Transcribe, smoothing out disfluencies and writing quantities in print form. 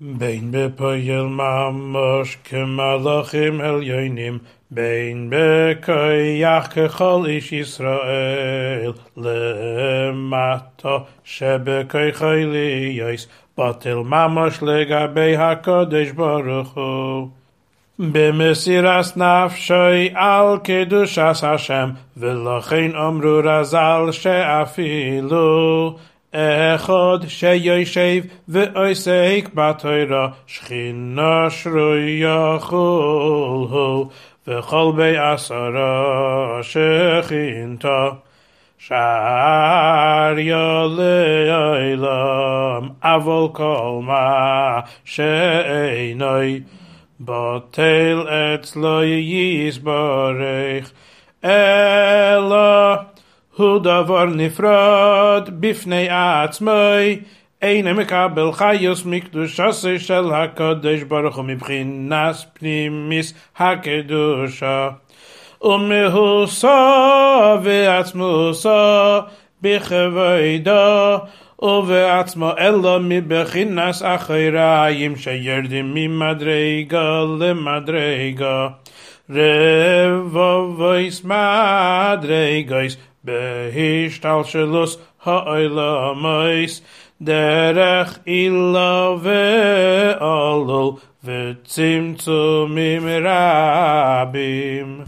בין בפועל ממש כמלאכים עליונים, בין בכוח ככל איש ישראל, למטה שבכוח עליוס, בטל ממש לגבי הקדוש ברוך הוא. במסירת נפשי על קדושת השם, ולכן אמרו רז"ל שאפילו אחד שיושב ועוסק בתורה, שכינה שרויה כלהו, וכל בעשרה שכינתה. שעריה לעולם, אבל כל מה שאינו בטל אצלו יסברך, אלא הוא דבר נפרד בפני עצמי, אינו מקבל חיוס מקדושתו של הקדוש ברוך הוא מבחינת פנימיס הקדושה, ומהוסה ועצמוסה בכבודו ובעצמו, אלא מבחינת אחראים שיורדים ממדרגה למדרגה, רבובויס מדרגויס בהשתלשלוס העולמוס, דרך עילה ועלול וצמצומים רבים.